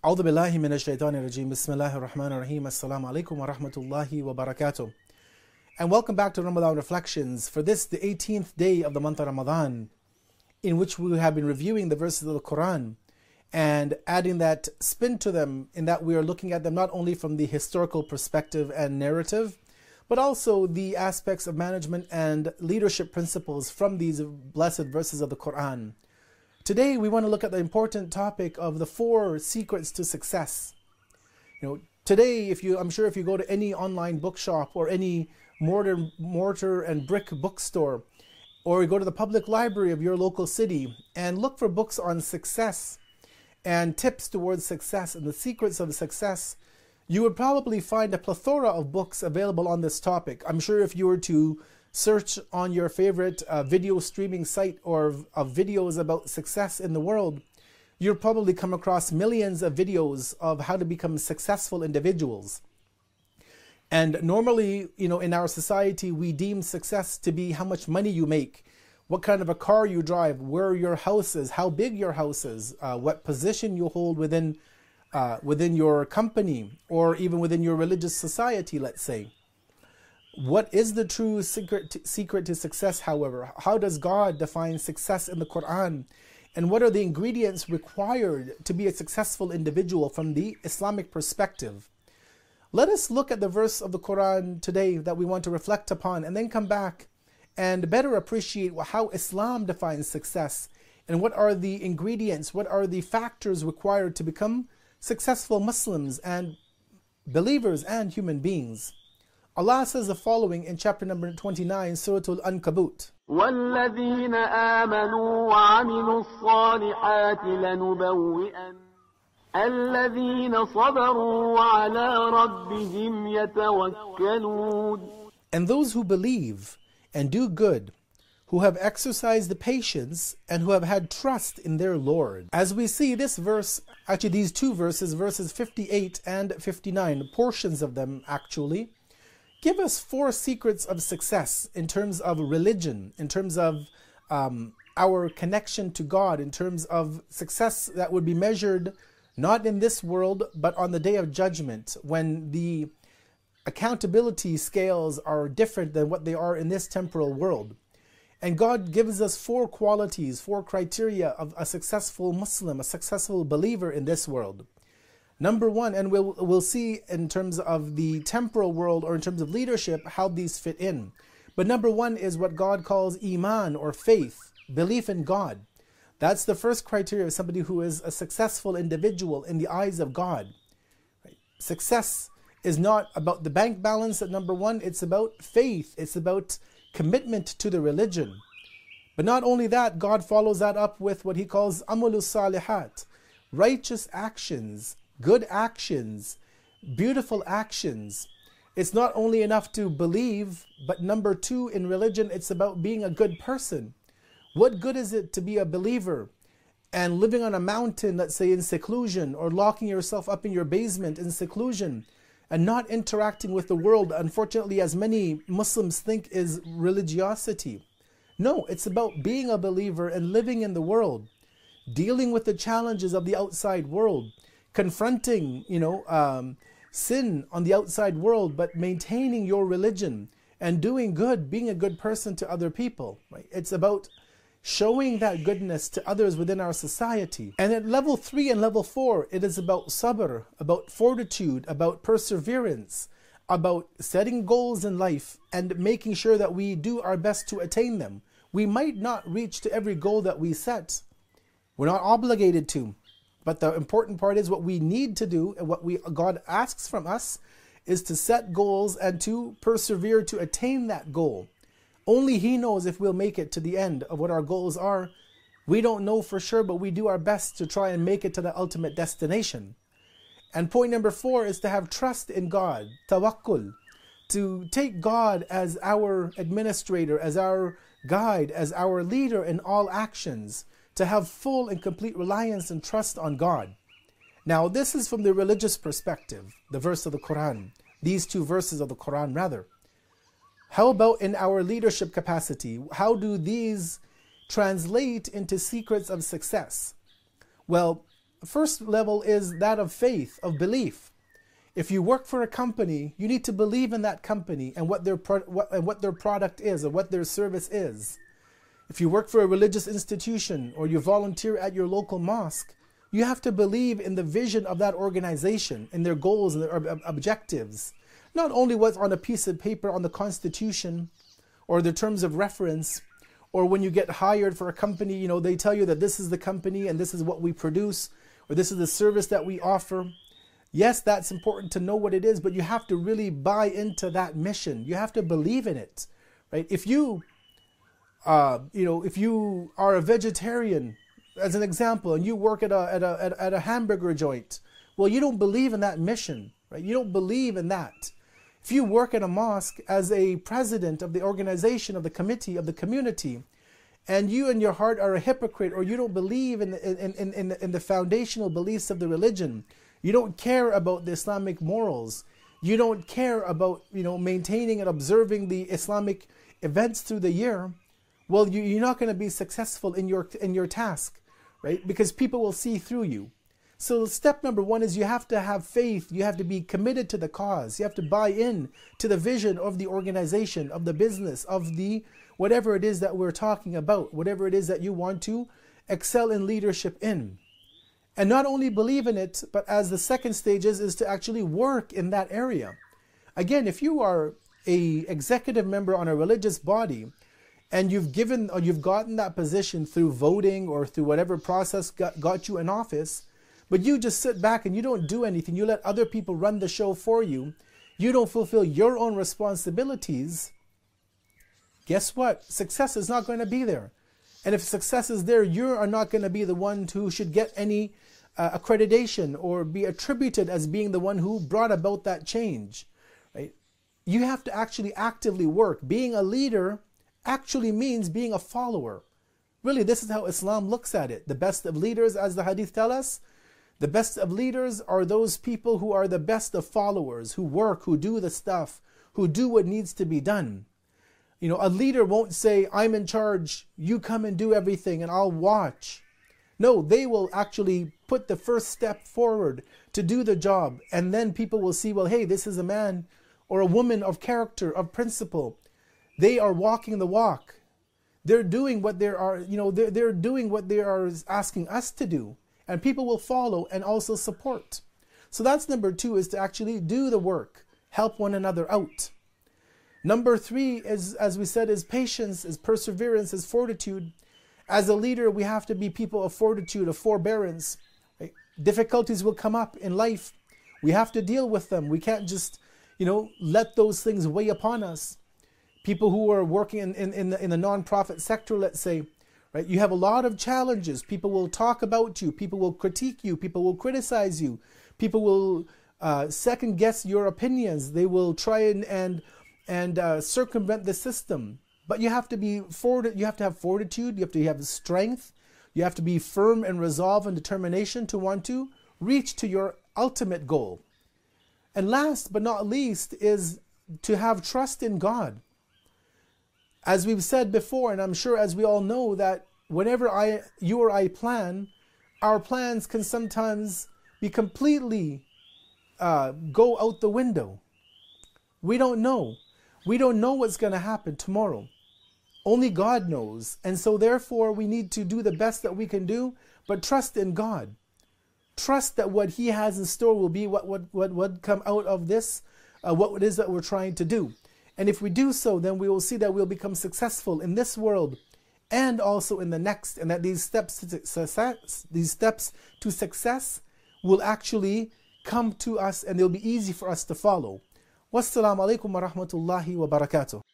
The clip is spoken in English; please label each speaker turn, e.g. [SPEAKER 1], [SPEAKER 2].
[SPEAKER 1] أعوذ بالله من الشيطان الرجيم. بسم الله الرحمن الرحيم. Assalamu alaikum wa rahmatullahi wa barakatuh. And welcome back to Ramadan Reflections. For this, the 18th day of the month of Ramadan, in which we have been reviewing the verses of the Quran and adding that spin to them, in that we are looking at them not only from the historical perspective and narrative, but also the aspects of management and leadership principles from these blessed verses of the Quran. Today, we want to look at the important topic of the 4 secrets to success. Today, I'm sure if you go to any online bookshop or any mortar and brick bookstore, or you go to the public library of your local city and look for books on success and tips towards success and the secrets of success, you would probably find a plethora of books available on this topic. I'm sure if you were to search on your favorite video streaming site or of videos about success in the world, you'll probably come across millions of videos of how to become successful individuals. And normally, in our society, we deem success to be how much money you make, what kind of a car you drive, where your house is, how big your house is, what position you hold within your company, or even within your religious society, let's say. What is the true secret to success, however? How does God define success in the Quran? And what are the ingredients required to be a successful individual from the Islamic perspective? Let us look at the verse of the Quran today that we want to reflect upon, and then come back and better appreciate how Islam defines success, and what are the ingredients, what are the factors required to become successful Muslims and believers and human beings. Allah says the following in chapter number 29, Surah Al-Ankabut.
[SPEAKER 2] وَالَّذِينَ آمَنُوا وَعَمِلُوا الصَّالِحَاتِ لَنُبَوِّئَنَّ الَّذِينَ صَبَرُوا وَعَلَى رَبِّهِمْ يَتَوَكَّلُونَ. And
[SPEAKER 1] those who believe and do good, who have exercised the patience and who have had trust in their Lord. As we see, this verse, actually these 2 verses, verses 58 and 59, portions of them actually, give us 4 secrets of success in terms of religion, in terms of our connection to God, in terms of success that would be measured not in this world, but on the day of judgment, when the accountability scales are different than what they are in this temporal world. And God gives us 4 qualities, 4 criteria of a successful Muslim, a successful believer in this world. Number 1, and we'll see in terms of the temporal world or in terms of leadership how these fit in. But number 1 is what God calls iman, or faith, belief in God. That's the first criteria of somebody who is a successful individual in the eyes of God. Success is not about the bank balance at number 1, it's about faith, it's about commitment to the religion. But not only that, God follows that up with what he calls amalus salihat, righteous actions, good actions, beautiful actions. It's not only enough to believe, but number 2, in religion, it's about being a good person. What good is it to be a believer and living on a mountain, let's say in seclusion, or locking yourself up in your basement in seclusion and not interacting with the world, unfortunately, as many Muslims think is religiosity. No, it's about being a believer and living in the world, dealing with the challenges of the outside world, confronting, sin on the outside world, but maintaining your religion and doing good, being a good person to other people. Right? It's about showing that goodness to others within our society. And at level 3 and level 4, it is about sabr, about fortitude, about perseverance, about setting goals in life and making sure that we do our best to attain them. We might not reach to every goal that we set. We're not obligated to. But the important part is what we need to do, and what God asks from us is to set goals and to persevere to attain that goal. Only He knows if we'll make it to the end of what our goals are. We don't know for sure, but we do our best to try and make it to the ultimate destination. And point number 4 is to have trust in God, tawakkul, to take God as our administrator, as our guide, as our leader in all actions, to have full and complete reliance and trust on God. Now, this is from the religious perspective, the verse of the Quran, these 2 verses of the Quran rather. How about in our leadership capacity? How do these translate into secrets of success? Well, first level is that of faith, of belief. If you work for a company, you need to believe in that company and what their product is or what their service is. If you work for a religious institution or you volunteer at your local mosque, you have to believe in the vision of that organization, in their goals and their objectives. Not only what's on a piece of paper on the Constitution or the terms of reference, or when you get hired for a company, they tell you that this is the company and this is what we produce, or this is the service that we offer. Yes, that's important to know what it is, but you have to really buy into that mission. You have to believe in it, right? If you are a vegetarian, as an example, and you work at a hamburger joint, well, you don't believe in that mission, right? You don't believe in that. If you work at a mosque as a president of the organization, of the committee, of the community, and you in your heart are a hypocrite, or you don't believe in the foundational beliefs of the religion, you don't care about the Islamic morals, you don't care about maintaining and observing the Islamic events through the year, well, you're not going to be successful in your task, right? Because people will see through you. So step number one is you have to have faith. You have to be committed to the cause. You have to buy in to the vision of the organization, of the business, of the whatever it is that we're talking about, whatever it is that you want to excel in leadership in. And not only believe in it, but as the second stage is to actually work in that area. Again, if you are an executive member on a religious body, and you've gotten that position through voting or through whatever process got you in office, but you just sit back and you don't do anything, you let other people run the show for you, you don't fulfill your own responsibilities, guess what? Success is not going to be there. And if success is there, you are not going to be the one who should get any accreditation or be attributed as being the one who brought about that change, right? You have to actually actively work. Being a leader actually means being a follower. Really, this is how Islam looks at it. The best of leaders, as the hadith tell us, the best of leaders are those people who are the best of followers, who work, who do the stuff, who do what needs to be done. A leader won't say, I'm in charge, you come and do everything and I'll watch. No, they will actually put the first step forward to do the job. And then people will see, well, hey, this is a man or a woman of character, of principle. They are walking the walk. They're doing what they're doing what they are asking us to do. And people will follow and also support. So that's number two, is to actually do the work, help one another out. Number three is, as we said, is patience, is perseverance, is fortitude. As a leader, we have to be people of fortitude, of forbearance. Right? Difficulties will come up in life. We have to deal with them. We can't just, let those things weigh upon us. People who are working in the non-profit sector, let's say, right? You have a lot of challenges. People will talk about you. People will critique you. People will criticize you. People will second guess your opinions. They will try and circumvent the system. But you have to be you have to have fortitude. You have to have strength. You have to be firm and resolve and determination to want to reach to your ultimate goal. And last but not least is to have trust in God. As we've said before, and I'm sure as we all know, that whenever you or I plan, our plans can sometimes be completely go out the window. We don't know. We don't know what's going to happen tomorrow. Only God knows. And so therefore we need to do the best that we can do, but trust in God. Trust that what He has in store will be what would come out of this, what it is that we're trying to do. And if we do so, then we will see that we'll become successful in this world and also in the next, and that these steps to success will actually come to us and they'll be easy for us to follow. Wassalamu alaikum wa rahmatullahi wa barakatuh.